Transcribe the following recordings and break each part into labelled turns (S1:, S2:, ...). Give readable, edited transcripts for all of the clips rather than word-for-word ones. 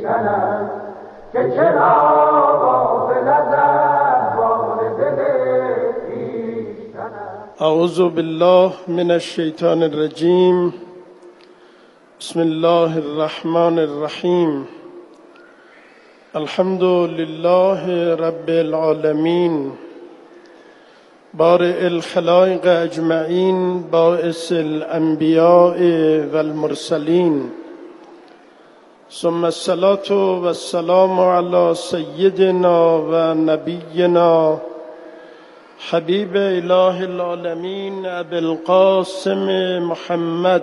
S1: خویشتنم که چرا غافل ازم وارد دل خویشتنم.
S2: اعوذ بالله من الشیطان الرجیم. بسم الله الرحمن الرحیم. الحمد لله رب العالمین، بارئ الخلائق اجمعین، باعث الانبیاء والمرسلین، ثم الصلاة والسلام علی سیدنا و نبینا حبیب اله العالمین ابی القاسم محمد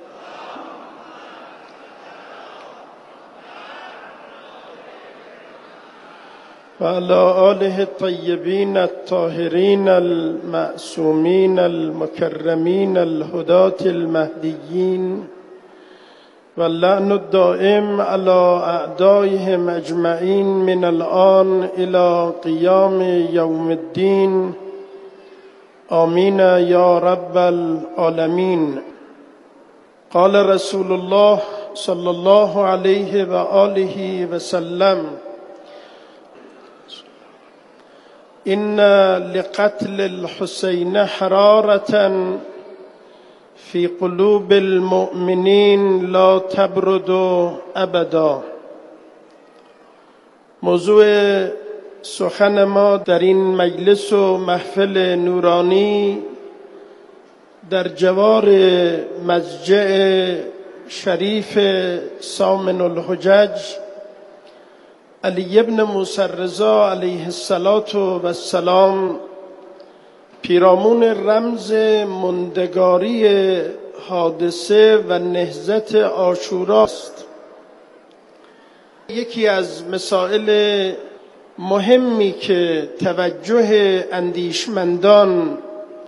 S2: و علی آله الطیبین الطاهرین المعصومین المکرمین الهداة المهدیین و اللعن الدائم علی اعدائهم اجمعین من الآن الی قیام یوم الدین. آمین یا رب العالمین. قال رسول الله صلی الله علیه و آله و سلم: إن لقتل الحسين حرارة في قلوب المؤمنين لا تبرد أبدا. موضوع سخن ما در این مجلس و محفل نورانی در جوار مضجع شریف سامن الحجج علی ابن موسی الرضا علیه السلام پیرامون رمز ماندگاری حادثه و نهضت عاشورا است. یکی از مسائل مهمی که توجه اندیشمندان،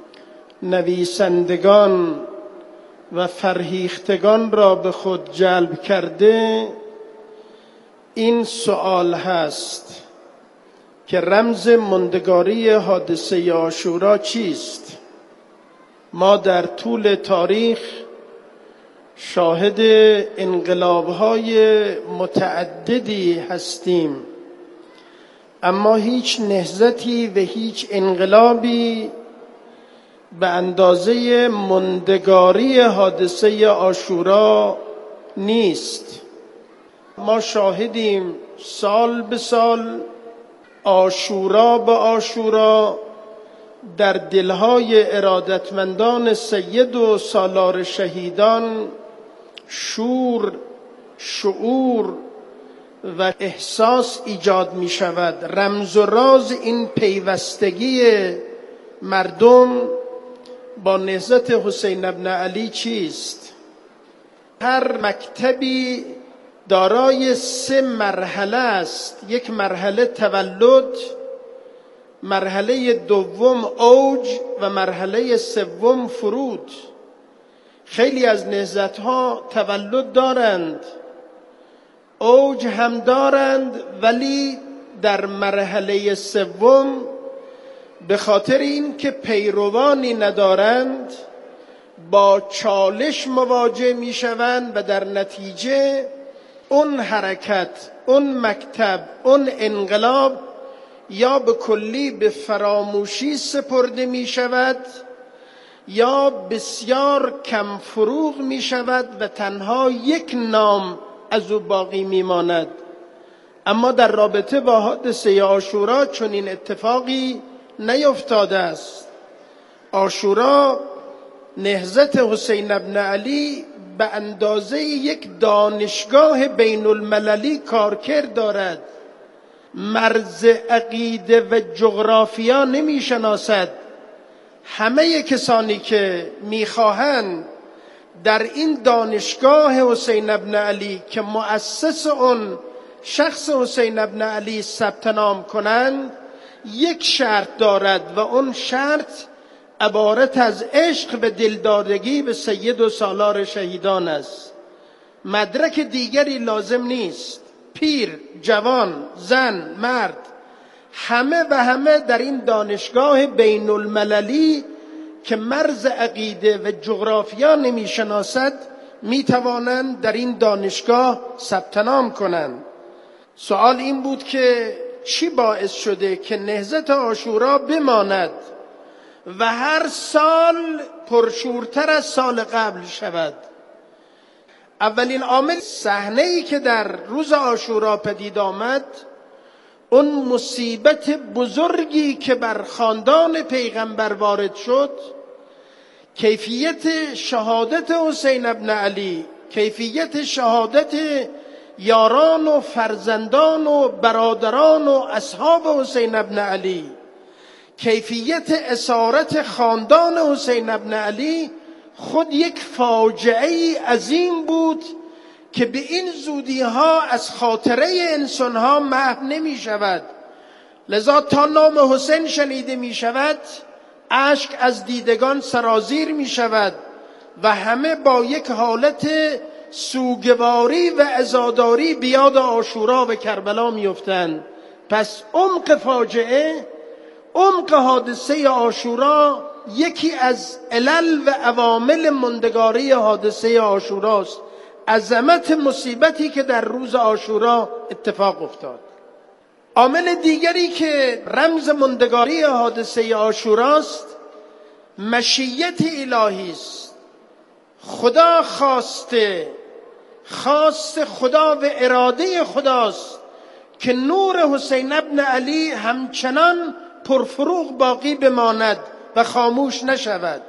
S2: نویسندگان و فرهیختگان را به خود جلب کرده این سوال هست که رمز ماندگاری حادثه عاشورا چیست؟ ما در طول تاریخ شاهد انقلاب‌های متعددی هستیم، اما هیچ نهضتی و هیچ انقلابی به اندازه ماندگاری حادثه عاشورا نیست. ما شاهدیم سال به سال، عاشورا به عاشورا، در دلهای ارادتمندان سید و سالار شهیدان شور، شعور و احساس ایجاد می شود. رمز و راز این پیوستگی مردم با نهضت حسین بن علی چیست؟ هر مکتبی دارای 3 مرحله است. یک مرحله تولد، مرحله دوم اوج و مرحله سوم فرود. خیلی از نهضت‌ها تولد دارند، اوج هم دارند، ولی در مرحله سوم به خاطر این که پیروانی ندارند با چالش مواجه می شوند و در نتیجه اون حرکت، اون مکتب، اون انقلاب یا به کلی به فراموشی سپرده می شود یا بسیار کم فروغ می شود و تنها یک نام از او باقی می ماند. اما در رابطه با حادثه عاشورا چنین اتفاقی نیفتاده است. عاشورا، نهضت حسین بن علی به اندازه یک دانشگاه بین المللی کارکرد دارد. مرز عقیده و جغرافیا نمی شناسد. همه کسانی که می خواهند در این دانشگاه حسین بن علی که مؤسس اون شخص حسین بن علی ثبت نام کنند، یک شرط دارد و اون شرط عبارت از عشق به دلدادگی به سید و سالار شهیدان است. مدرک دیگری لازم نیست. پیر، جوان، زن، مرد، همه و همه در این دانشگاه بین المللی که مرز عقیده و جغرافیا نمی شناسد می توانند در این دانشگاه ثبت نام کنند. سوال این بود که چی باعث شده که نهضت عاشورا بماند و هر سال پرشورتر از سال قبل شود؟ اولین عامل صحنه‌ای که در روز عاشورا پدید آمد، اون مصیبت بزرگی که بر خاندان پیغمبر وارد شد، کیفیت شهادت حسین ابن علی، کیفیت شهادت یاران و فرزندان و برادران و اصحاب حسین ابن علی، کیفیت اسارت خاندان حسین ابن علی خود یک فاجعه عظیم بود که به این زودی ها از خاطره انسان ها محو نمی شود. لذا تا نام حسین شنیده می شود اشک از دیدگان سرازیر می شود و همه با یک حالت سوگواری و عزاداری به یاد عاشورا و کربلا می افتند. پس عمق فاجعه، عمق حادثه عاشورا یکی از علل و عوامل ماندگاری حادثه عاشوراست. عظمت مصیبتی که در روز عاشورا اتفاق افتاد. عامل دیگری که رمز ماندگاری حادثه عاشوراست، مشیت الهی است. خدا خواست خدا و اراده خداست که نور حسین ابن علی همچنان پرفروغ باقی بماند و خاموش نشود.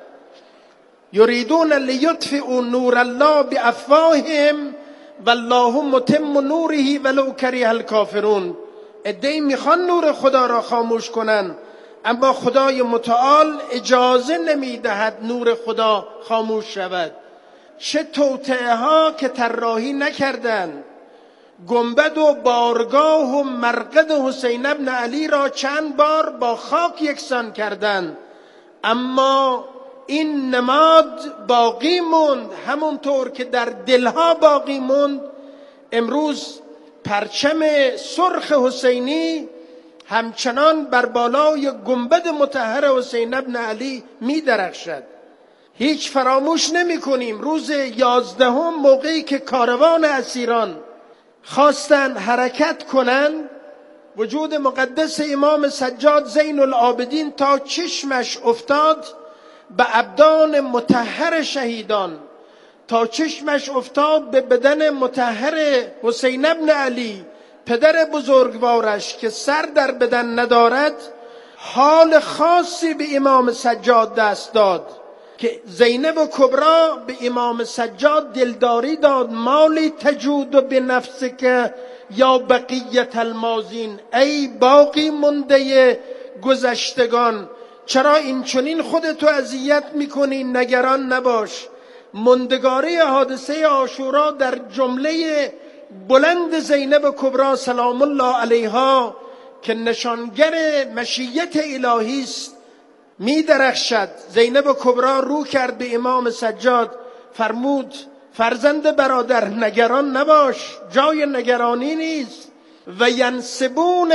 S2: یریدون لیطفئوا نور الله بافواههم والله متم نوره ولو کره الکافرون. عده‌ای میخوان نور خدا را خاموش کنن، اما خدای متعال اجازه نمیدهد نور خدا خاموش شود. چه توطئه ها که طراحی نکردند، گنبد و بارگاه و مرقد حسین ابن علی را چند بار با خاک یکسان کردند، اما این نماد باقی موند. همونطور که در دلها باقی موند، امروز پرچم سرخ حسینی همچنان بر بالای گنبد مطهر حسین ابن علی می درخشد. هیچ فراموش نمی کنیم روز 11 موقعی که کاروان اسیران خواستن حرکت کنن، وجود مقدس امام سجاد زین العابدین تا چشمش افتاد به ابدان مطهر شهیدان، تا چشمش افتاد به بدن مطهر حسین ابن علی پدر بزرگوارش که سر در بدن ندارد، حال خاصی به امام سجاد دست داد که زینب کبرا به امام سجاد دلداری داد. مالی تجود به نفسک یا بقیت الماضین، ای باقی مونده گذشتگان، چرا این چنین خودتو اذیت میکنی؟ نگران نباش. ماندگاری حادثه عاشورا در جمله بلند زینب کبرا سلام الله علیها که نشانگر مشیت الهی است می درخشد. زینب کبرا رو کرد به امام سجاد، فرمود فرزند برادر نگران نباش، جای نگرانی نیست. و ینسبون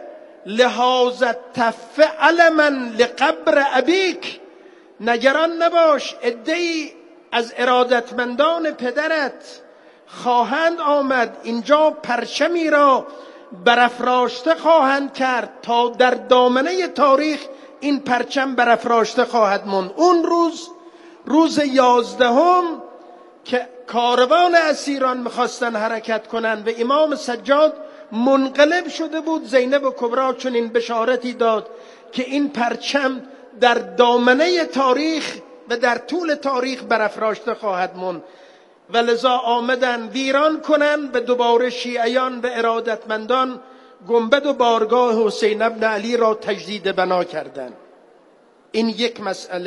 S2: لهذا التف علما لقبر ابیک، نگران نباش، عده‌ای از ارادتمندان پدرت خواهند آمد اینجا، پرچمی را برافراشته خواهند کرد تا در دامنه تاریخ این پرچم برافراشته خواهد ماند. اون روز 11 که کاروان اسیران میخواستن حرکت کنن و امام سجاد منقلب شده بود، زینب کبرا چنین بشارتی داد که این پرچم در دامنه تاریخ و در طول تاریخ برافراشته خواهد ماند. و لذا آمدن ویران کنن و دوباره شیعیان و ارادتمندان گنبد و بارگاه حسین ابن علی را تجدید بنا کردند. این یک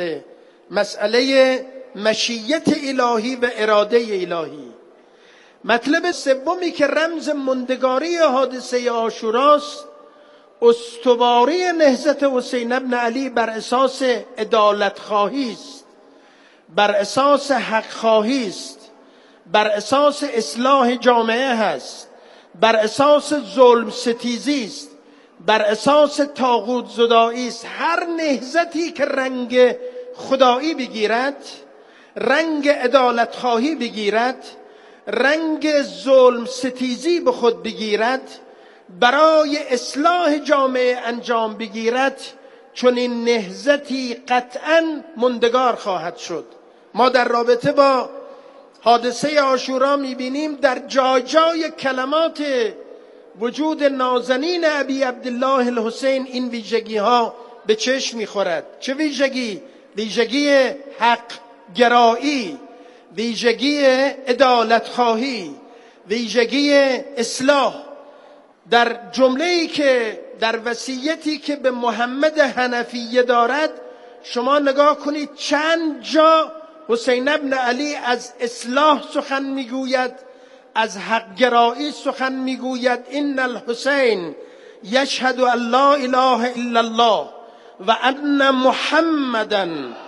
S2: مسئله مشیت الهی و اراده الهی. مطلب سومی که رمز ماندگاری حادثه عاشوراست، استواری نهضت حسین ابن علی بر اساس عدالت خواهی است، بر اساس حق خواهی است، بر اساس اصلاح جامعه هست، بر اساس ظلم ستیزی است، بر اساس طاغوت زدایی است. هر نهضتی که رنگ خدایی بگیرد، رنگ عدالت خواهی بگیرد، رنگ ظلم ستیزی به خود بگیرد، برای اصلاح جامعه انجام بگیرد، چون این نهضتی قطعاً مندگار خواهد شد. ما در رابطه با حادثه عاشورا میبینیم در جای جای کلمات وجود نازنین ابی عبدالله الحسین این ویژگی ها به چشم میخورد. چه ویژگی؟ ویژگی حق گرایی، ویژگی عدالت خواهی، ویژگی اصلاح. در جمله‌ای که در وصیتی که به محمد حنفیه دارد، شما نگاه کنید چند جا حسین ابن علی از اصلاح سخن میگوید، از حق گرایی سخن میگوید. ان الحسین یشهد ان لا اله الا الله و ان محمدا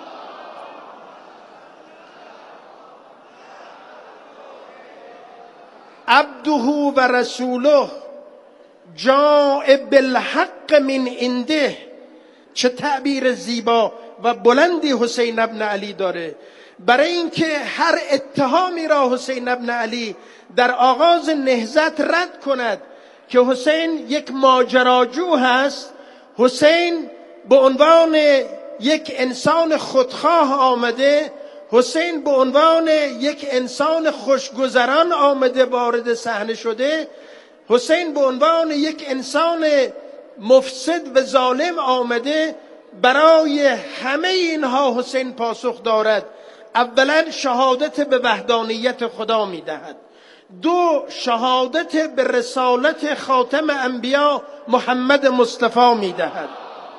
S2: عبده و رسوله جاء بالحق من عنده. چه تعبیر زیبا و بلندی حسین ابن علی داره، برای اینکه هر اتهامی را حسین ابن علی در آغاز نهضت رد کند که حسین یک ماجراجو هست. حسین به عنوان یک انسان خودخواه آمده، حسین به عنوان یک انسان خوشگذران آمده وارد صحنه شده، حسین به عنوان یک انسان مفسد و ظالم آمده. برای همه اینها حسین پاسخ دارد. اولا شهادت به وحدانیت خدا میدهد، دو شهادت به رسالت خاتم انبیا محمد مصطفی میدهد،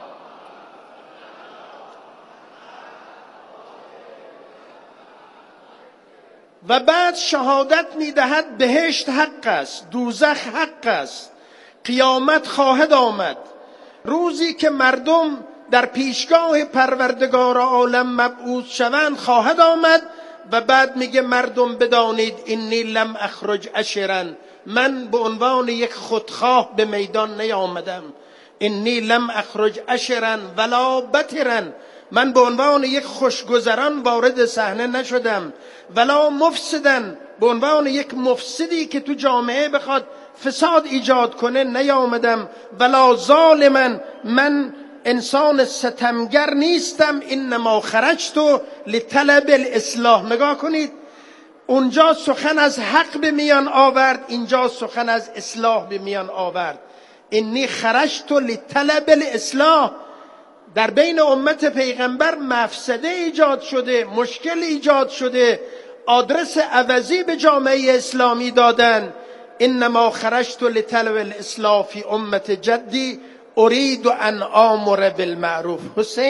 S2: و بعد شهادت میدهد بهشت حق است، دوزخ حق است، قیامت خواهد آمد، روزی که مردم در پیشگاه پروردگار عالم مبعوث شوند خواهد آمد. و بعد میگه مردم بدانید انی لم اخرج اشرا، من به عنوان یک خودخواه به میدان نیامدم. انی لم اخرج اشرا ولا بطرا، من به عنوان یک خوشگذران وارد صحنه نشدم. ولا مفسدن، به عنوان یک مفسدی که تو جامعه بخواد فساد ایجاد کنه نیامدم. ولا ظالما، من انسان ستمگر نیستم. انما خرجت لطلب الاصلاح. نگاه کنید، اونجا سخن از حق به میان آورد، اینجا سخن از اصلاح به میان آورد. انی خرجت لطلب الاصلاح. در بین امت پیغمبر مفسده ایجاد شده، مشکل ایجاد شده، آدرس عوضی به جامعه اسلامی دادن. انما خرجت لطلب الاصلاح فی امت جدی اريد ان آمر بالمعروف.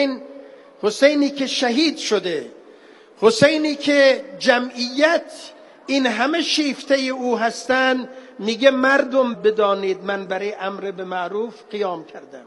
S2: حسینی که شهید شده، حسینی که جمعیت این همه شیفته او هستند، میگه مردم بدانید من برای امر به معروف قیام کردم،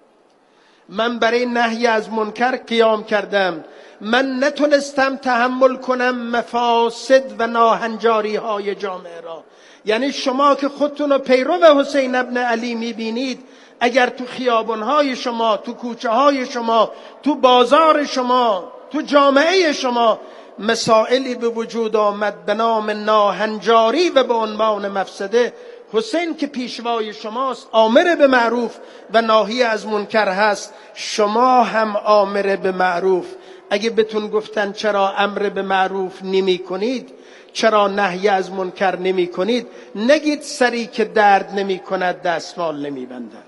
S2: من برای نهی از منکر قیام کردم. من نتونستم تحمل کنم مفاسد و ناهنجاری های جامعه را. یعنی شما که خودتون رو پیرو حسین ابن علی میبینید، اگر تو خیابانهای شما، تو کوچه های شما، تو بازار شما، تو جامعه شما مسائلی به وجود آمد به نام ناهنجاری و به عنوان مفسده، حسین که پیشوای شماست، آمر به معروف و ناهی از منکر هست، شما هم آمر به معروف. اگه بهتون گفتن چرا امر به معروف نمی کنید، چرا نهی از منکر نمی کنید، نگید سری که درد نمی کند دستمال نمی بندند.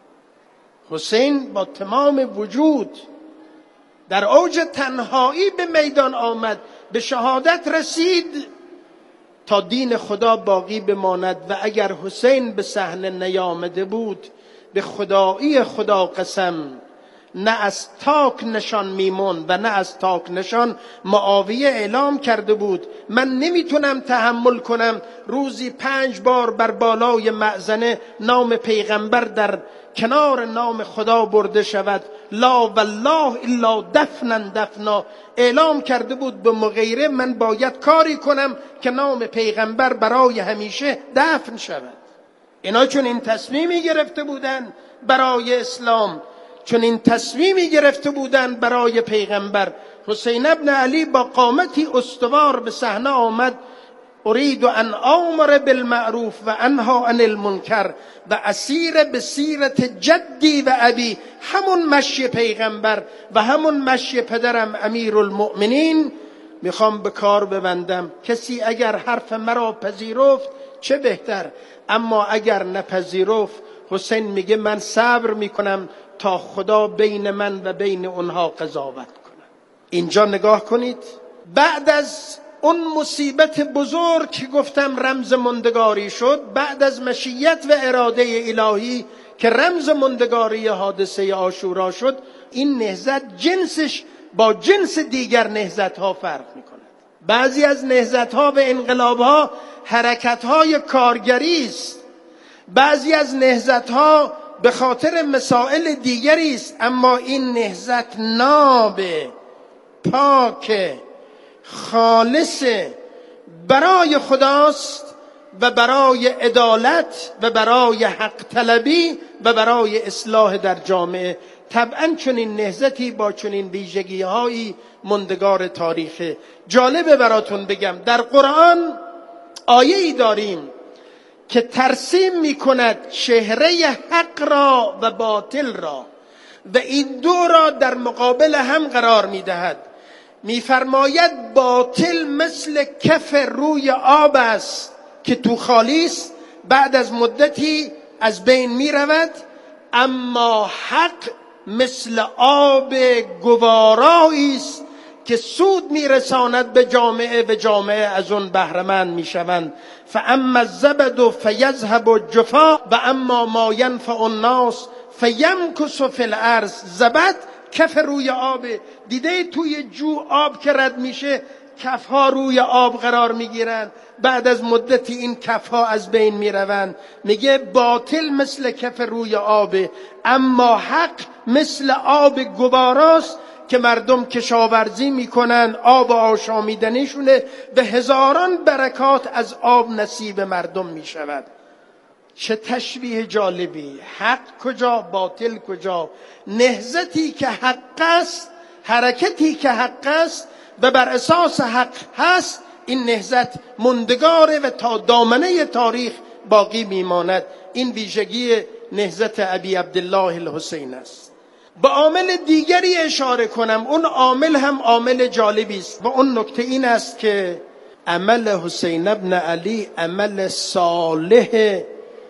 S2: حسین با تمام وجود در اوج تنهایی به میدان آمد، به شهادت رسید تا دین خدا باقی بماند. و اگر حسین به صحنه نیامده بود، به خدایی خدا قسم، نه از تاک نشان میمون و نه از تاک نشان. معاویه اعلام کرده بود من نمیتونم تحمل کنم روزی 5 بار بر بالای مأذنه نام پیغمبر در کنار نام خدا برده شود. لا والله الا دفنا دفنا. اعلام کرده بود به مغیره من باید کاری کنم که نام پیغمبر برای همیشه دفن شود. اینا چون این تصمیمی گرفته بودن برای اسلام، چون این تصمیمی گرفته بودن برای پیغمبر. حسین ابن علی با قامتی استوار به صحنه آمد. اريد ان آمر بالمعروف و انها عن المنکر و اسیر به سیرت جدی و ابی، همون مشی پیغمبر و همون مشی پدرم امیرالمؤمنین میخوام به کار ببندم. کسی اگر حرف مرا پذیرفت چه بهتر، اما اگر نپذیرفت حسین میگه من صبر میکنم تا خدا بین من و بین اونها قضاوت کنه. اینجا نگاه کنید، بعد از اون مصیبت بزرگ که گفتم رمز مندگاری شد، بعد از مشیت و اراده الهی که رمز مندگاری حادثه عاشورا شد، این نهضت جنسش با جنس دیگر نهضت ها فرق میکنه. بعضی از نهضت ها و انقلاب ها حرکت های کارگری است، بعضی از نهضت ها به خاطر مسائل دیگری است، اما این نهضت ناب، پاک، خالص، برای خداست و برای عدالت و برای حق طلبی و برای اصلاح در جامعه. طبعا چنین نهضتی با چنین ویژگی‌هایی مندگار تاریخه. جالبه براتون بگم، در قرآن آیه‌ای داریم که ترسیم می‌کند چهره حق را و باطل را و این دو را در مقابل هم قرار می‌دهد. می‌فرماید باطل مثل کف روی آب است که تو خالی است، بعد از مدتی از بین می‌رود، اما حق مثل آب گوارایی است که سود میرساند به جامعه و جامعه از اون بهره‌مند میشوند. فاما الزبد فیذهب جفاء و اما ما ینفع الناس فیمکث فی الارض. زبد کف روی آب، دیده توی جو آب که رد میشه کفها روی آب قرار میگیرن، بعد از مدتی این کفها از بین میروند. میگه باطل مثل کف روی آبه، اما حق مثل آب گواراست که مردم کشاورزی میکنن، آب آشامیدنیشونه و هزاران برکات از آب نصیب مردم میشود. چه تشبیه جالبی! حق کجا، باطل کجا؟ نهضتی که حق است، حرکتی که حق است و بر اساس حق هست، این نهضت مندگاره و تا دامنه تاریخ باقی میماند. این ویژگی نهضت ابی عبدالله الحسین است. به عامل دیگری اشاره کنم، اون عامل هم عامل جالبی است و اون نکته این است که عمل حسین ابن علی عمل صالح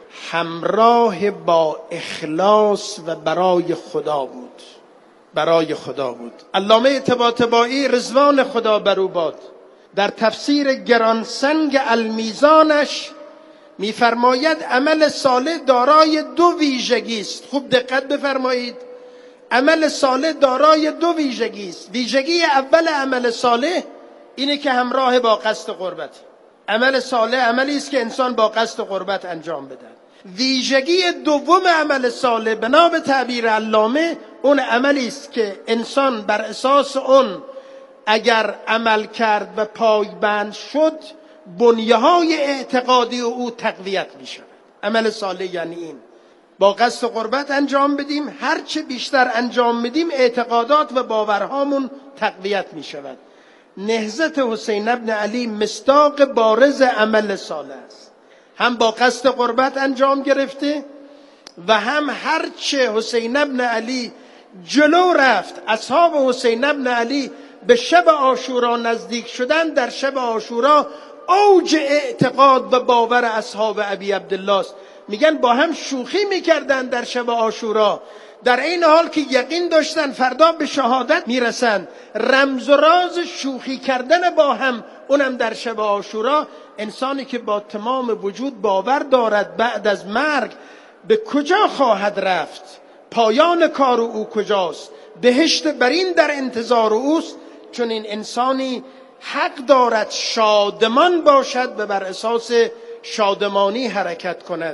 S2: همراه با اخلاص و برای خدا بود. برای خدا بود. علامه طباطبایی رضوان خدا بر او باد در تفسیر گرانسنگ المیزانش میفرماید عمل صالح دارای دو ویژگی است. خوب دقت بفرمایید، عمل صالح دارای دو ویژگی است. ویژگی اول عمل صالح اینه که همراه با قصد قربت. عمل صالح عملی است که انسان با قصد قربت انجام بده. ویژگی دوم عمل صالح بنا به تعبیر علامه اون عملی است که انسان بر اساس اون اگر عمل کرد و پایبند شد، بنیه‌های اعتقادی او تقویت می‌شود. عمل صالح یعنی این، با قصد قربت انجام بدیم، هرچه بیشتر انجام بدیم اعتقادات و باورهامون تقویت می‌شود. نهضت حسین ابن علی مصداق بارز عمل صالح است. هم با قصد قربت انجام گرفته و هم هرچه حسین ابن علی جلو رفت، اصحاب حسین ابن علی به شب عاشورا نزدیک شدن، در شب عاشورا اوج اعتقاد و باور اصحاب ابی عبدالله است. میگن با هم شوخی میکردن در شب عاشورا، در این حال که یقین داشتن فردا به شهادت میرسن. رمز و راز شوخی کردن با هم، اونم در شب عاشورا. انسانی که با تمام وجود باور دارد بعد از مرگ به کجا خواهد رفت، پایان کار او کجاست، بهشت برین در انتظار اوست، چون این انسانی حق دارد شادمان باشد و بر اساس شادمانی حرکت کند.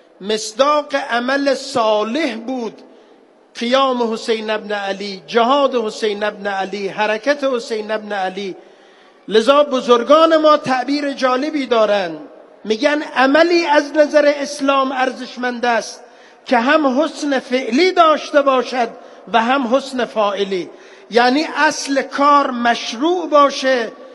S2: مصداق عمل صالح بود قیام حسین ابن علی، جهاد حسین ابن علی، حرکت حسین ابن علی. لذا بزرگان ما تعبیر جالبی دارن، میگن عملی از نظر اسلام ارزشمند است که هم حسن فعلی داشته باشد و هم حسن فاعلی. یعنی اصل کار مشروع باشه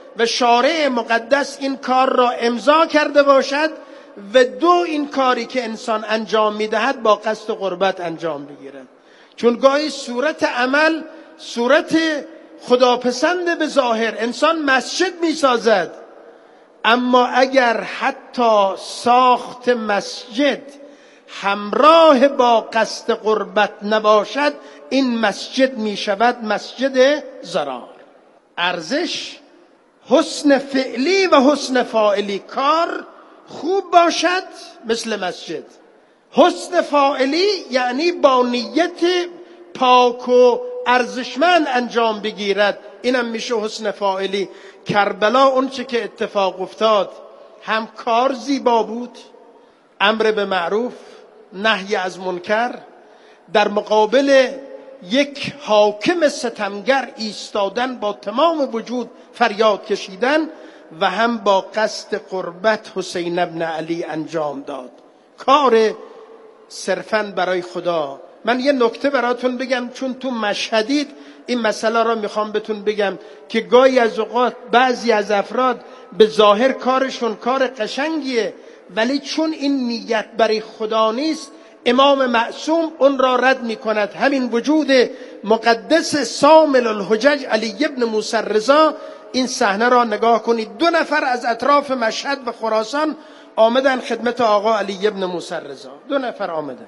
S2: و شارع مقدس این کار را امضا کرده باشد و دو این کاری که انسان انجام میدهد با قصد قربت انجام بگیرد. چون گاهی صورت عمل صورت خداپسند به ظاهر، انسان مسجد میسازد، اما اگر حتی ساخت مسجد همراه با قصد قربت نباشد این مسجد میشود مسجد ضرار. ارزش حسن فعلی و حسن فاعلی. کار خوب باشد مثل مسجد، حسن فاعلی یعنی با نیت پاک و ارزشمند انجام بگیرد، اینم میشه حسن فاعلی. کربلا اون چه که اتفاق افتاد، هم کار زیبا بود، امر به معروف نهی از منکر، در مقابل یک حاکم ستمگر ایستادن با تمام وجود فریاد کشیدن، و هم با قصد قربت حسین ابن علی انجام داد، کار صرفاً برای خدا. من یه نکته براتون بگم، چون تو مشهدید این مسئله را میخوام بهتون بگم که گاهی از اوقات بعضی از افراد به ظاهر کارشون کار قشنگیه، ولی چون این نیت برای خدا نیست امام معصوم اون را رد میکند. همین وجود مقدس سامل الحجج علی ابن موسی رضا، این صحنه را نگاه کنید. 2 نفر از اطراف مشهد و خراسان آمدن خدمت آقا علی ابن موسی رضا. 2 نفر آمدن،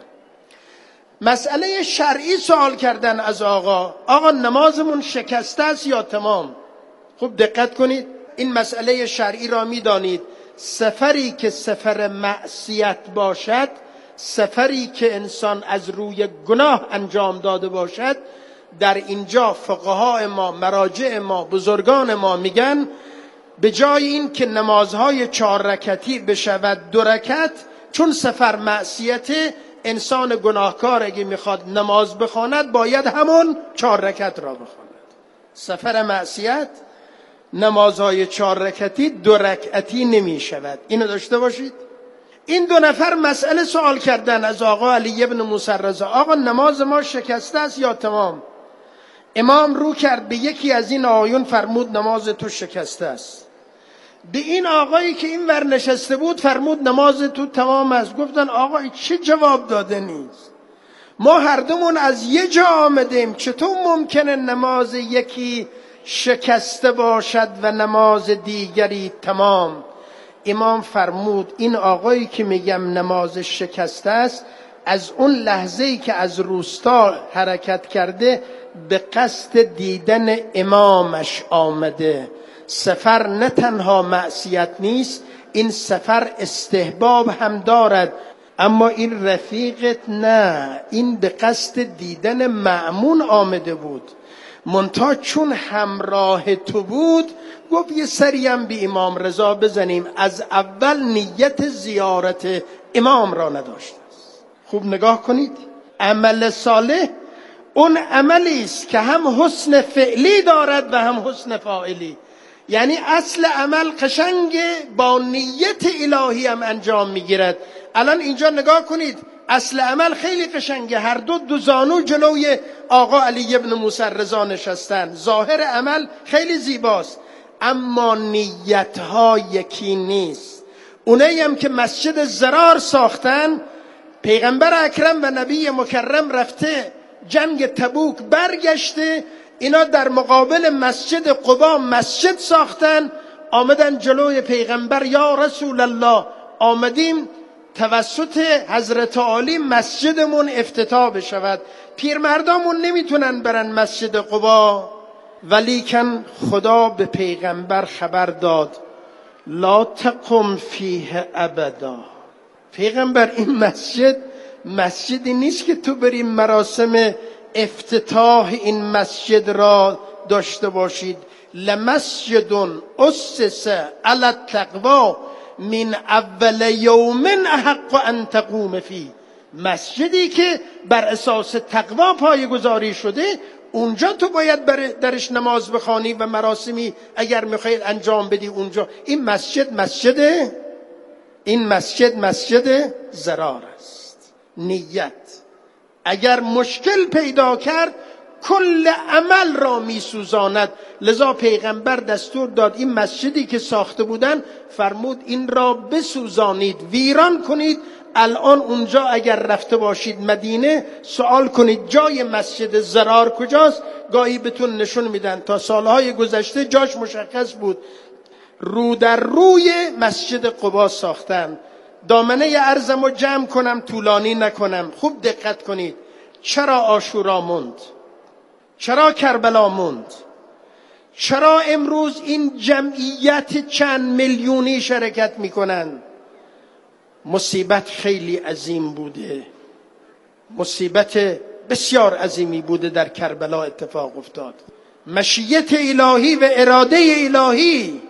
S2: مسئله شرعی سوال کردن از آقا نمازمون شکسته است یا تمام؟ خوب دقت کنید، این مسئله شرعی را میدانید. سفری که سفر معصیت باشد، سفری که انسان از روی گناه انجام داده باشد، در اینجا فقهای ما، مراجع ما، بزرگان ما میگن به جای این که نمازهای 4 رکعتی بشود 2 رکعت، چون سفر معصیت، انسان گناهکار اگه میخواد نماز بخواند باید همون 4 رکعت را بخواند. سفر معصیت نمازهای 4 رکعتی 2 رکعتی نمی شود. اینو داشته باشید. این 2 نفر مسئله سوال کردن از آقا علی ابن موسی رضا، آقا نماز ما شکسته است یا تمام؟ امام رو کرد به یکی از این آقایون فرمود نماز تو شکسته است. به این آقایی که این ور نشسته بود فرمود نماز تو تمام است. گفتن آقا چه جواب داده نیست؟ ما هر دومون از یه جا آمدیم، چطور ممکنه نماز یکی شکسته باشد و نماز دیگری تمام؟ امام فرمود این آقایی که میگم نماز شکسته است، از اون لحظه‌ای که از روستا حرکت کرده به قصد دیدن امامش آمده. سفر نه تنها معصیت نیست، این سفر استحباب هم دارد، اما این رفیقت نه، این به قصد دیدن مأمون آمده بود، منتها چون همراه تو بود گفت یه سریم به امام رضا بزنیم. از اول نیت زیارت امام را نداشته است. خوب نگاه کنید، عمل صالح اون عملی است که هم حسن فعلی دارد و هم حسن فاعلی. یعنی اصل عمل قشنگ با نیت الهی هم انجام میگیرد. الان اینجا نگاه کنید، اصل عمل خیلی قشنگه، هر دو زانو جلوی آقا علی ابن موسی رضا نشستن، ظاهر عمل خیلی زیباست، اما نیتها یکی نیست. اونایی هم که مسجد ضرار ساختن، پیغمبر اکرم و نبی مکرم رفته جنگ تبوک برگشته، اینا در مقابل مسجد قبا مسجد ساختن، آمدن جلوی پیغمبر، یا رسول الله آمدیم توسط حضرت علی مسجدمون افتتاح بشود، پیرمردامون نمیتونن برن مسجد قبا، ولیکن خدا به پیغمبر خبر داد لا تقم فیه ابدا. پیغمبر این مسجدی نیست که تو بریم مراسم افتتاح این مسجد را داشته باشید. لمسجد اسس علی التقوی من اول یوم احق ان تقوم فیه. مسجدی که بر اساس تقوا پایه‌گذاری شده، اونجا تو باید درش نماز بخوانی و مراسمی اگر میخواید انجام بدی اونجا. این مسجد ضرار است. نیت اگر مشکل پیدا کرد، کل عمل را میسوزاند. لذا پیغمبر دستور داد این مسجدی که ساخته بودن، فرمود این را بسوزانید، ویران کنید. الان اونجا اگر رفته باشید مدینه، سوال کنید جای مسجد زرار کجاست، گاهی بهتون نشون میدن. تا سالهای گذشته جاش مشخص بود، رو در روی مسجد قبا ساختن. دامنه عرضمو جمع کنم، طولانی نکنم. خوب دقت کنید. چرا عاشورا موند؟ چرا کربلا موند؟ چرا امروز این جمعیت چند میلیونی شرکت میکنن؟ مصیبت خیلی عظیم بوده، مصیبت بسیار عظیمی بوده در کربلا اتفاق افتاد. مشیت الهی و اراده الهی،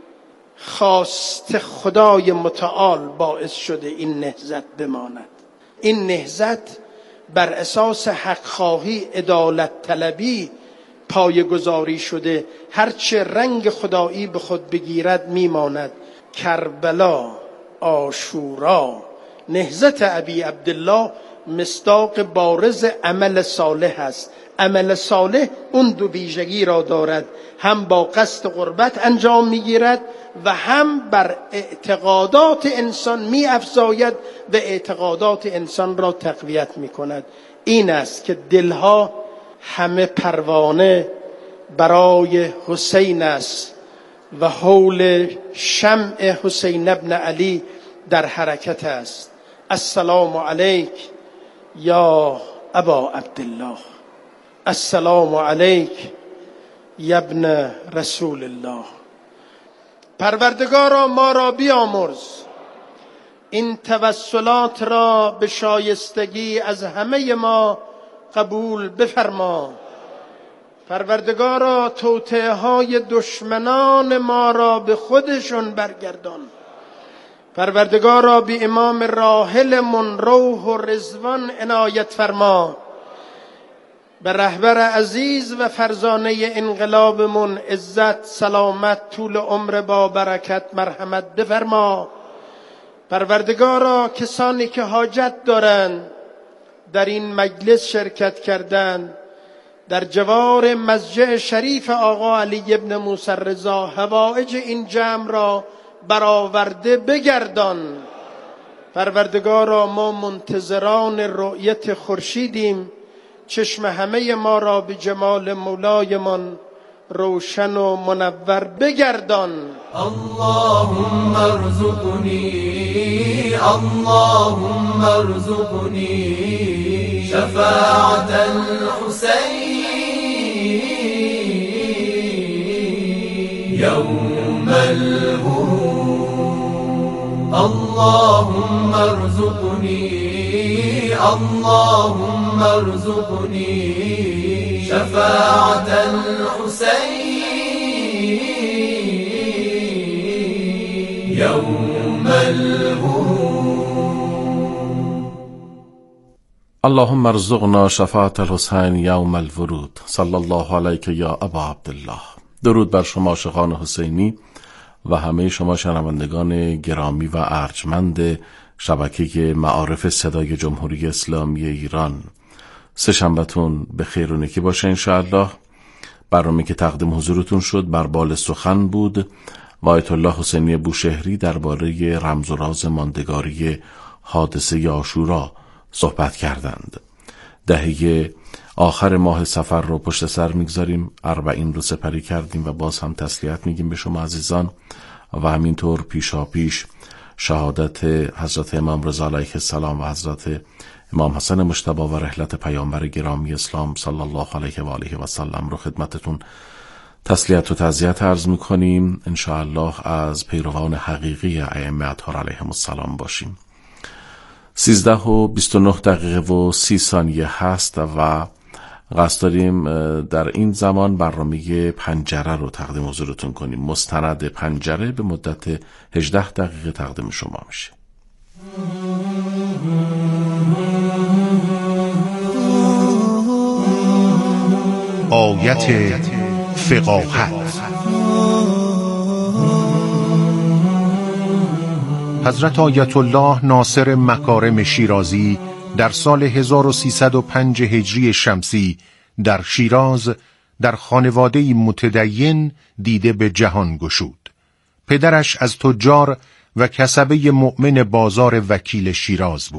S2: خواست خدای متعال باعث شده این نهضت بماند. این نهضت بر اساس حق خواهی، عدالت طلبی پایه‌گذاری شده. هرچه رنگ خدایی به خود بگیرد میماند. کربلا، عاشورا، نهضت ابی عبدالله مصداق بارز عمل صالح است. عمل صالح اون دو ویژگی را دارد، هم با قصد قربت انجام میگیرد و هم بر اعتقادات انسان میافزاید و اعتقادات انسان را تقویت میکند. این است که دلها همه پروانه برای حسین است و حول شمع حسین ابن علی در حرکت است. السلام علیک یا ابا عبدالله، السلام علیک یا ابن رسول الله. پروردگارا ما را بیامرز، این توسلات را به شایستگی از همه ما قبول بفرما. پروردگارا توطئه های دشمنان ما را به خودشون برگردان. پروردگارا به امام راحلمون روح و رضوان عنایت فرما. به رهبر عزیز و فرزانه انقلابمون عزت، سلامت، طول عمر با برکت، مرحمت بفرما. پروردگارا کسانی که حاجت دارند در این مجلس شرکت کردند، در جوار مسجد شریف آقا علی ابن موسی رضا حوائج این جمع را برآورده بگردان. پروردگارا ما منتظران رؤیت خورشیدیم، چشم همه ما را به جمال مولایمان روشن و منور بگردان.
S1: اللهم ارزقنی، اللهم ارزقنی شفاعة الحسین یوم الورود. اللهم ارزقنی، اللهم ارزقنی شفاعة الحسین یوم الورود.
S3: اللهم ارزقنا شفاعة الحسین یوم الورود. صلی الله علیک یا ابا عبدالله. درود بر شما عاشقان حسینی و همه شما شنوندگان گرامی و ارجمند شبکه معارف صدای جمهوری اسلامی ایران. سه شنبه‌تون به خیر و نکی باشه انشاءالله. برنامه که تقدیم حضورتون شد بر بال سخن بود و آیت الله حسینی بوشهری درباره رمز و راز ماندگاری حادثه عاشورا صحبت کردند. دهه آخر ماه صفر رو پشت سر میگذاریم، 40 رو سپری کردیم و باز هم تسلیت میگیم به شما عزیزان و همینطور پیشا پیش شهادت حضرت امام رضا علیه السلام و حضرت امام حسن مجتبی و رحلت پیامبر گرامی اسلام صلی الله علیه و آله و سلم رو خدمتتون تسلیت و تعزیت عرض میکنیم. انشاءالله از پیروان حقیقی ائمه اطهار علیهم السلام باشیم. 13:29 هست و قصد داریم در این زمان برنامه پنجره رو تقدیم حضورتون کنیم. مستند پنجره به مدت 18 دقیقه تقدیم شما میشه.
S4: آیت فقاهت. حضرت آیت الله ناصر مکارم شیرازی در سال 1305 هجری شمسی در شیراز در خانواده متدین دیده به جهان گشود. پدرش از تجار و کسبه مؤمن بازار وکیل شیراز بود.